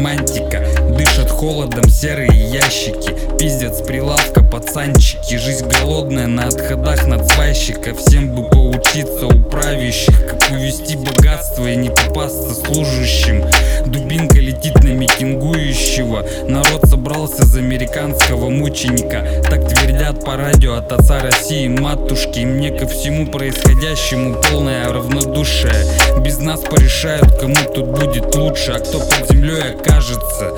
романтика. Дышат холодом серые ящики, пиздят с прилавка пацанчики. Жизнь голодная на отходах надсвайщика. Всем бы поучиться у правящих, как увести богатство и не попасться служащим. Дубинка летит на митингующего. Народ собрался за американского мученика. Так твердят по радио от отца России матушки. И мне ко всему происходящему полное равнодушие. Без нас порешают, кому тут будет лучше, а кто под землей окажется.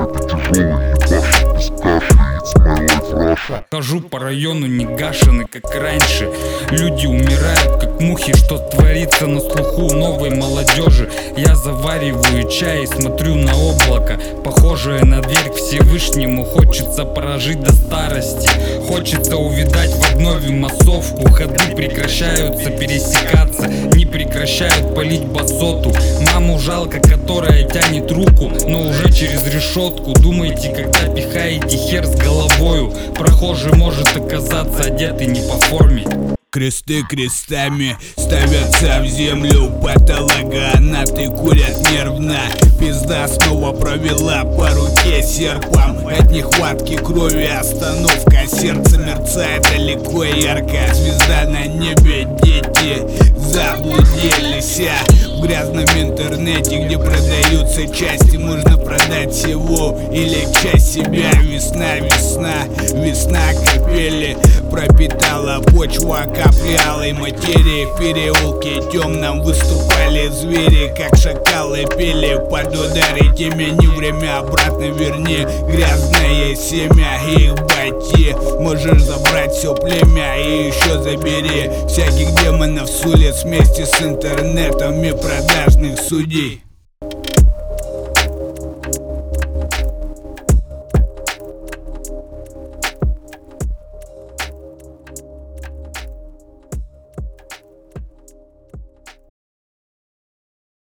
Хожу по району не гашены, как раньше. Люди умирают, как мухи. Что творится на слуху новой молодежи? Я завариваю чай и смотрю на облако, похожее на дверь к Всевышнему. Хочется прожить до старости, хочется увидать в обнове массовку. Ходы прекращаются пересекаться, не прекращают палить басоту. Маму жалко, которая тянет руку, но уже через решетку. Думайте, когда пихаете хер с головою, прохожий может оказаться одетый не по форме. Кресты крестами ставятся в землю, патологоанаты курят нервно. Пизда снова провела по руке серпом. От нехватки крови остановка, сердце мерцает далеко и ярко. Звезда на небе, дети заблудились в грязном интернете, где продаются части. Можно продать всего или часть себя. Весна, весна, весна капели пропитала почву капралой материи. В переулке темном выступали звери, как шакалы пели. Под удары тебя не время, обратно верни грязное семя их бати. Можешь забрать все племя и еще забери всяких демонов с улиц вместе с интернетом и продажных судей.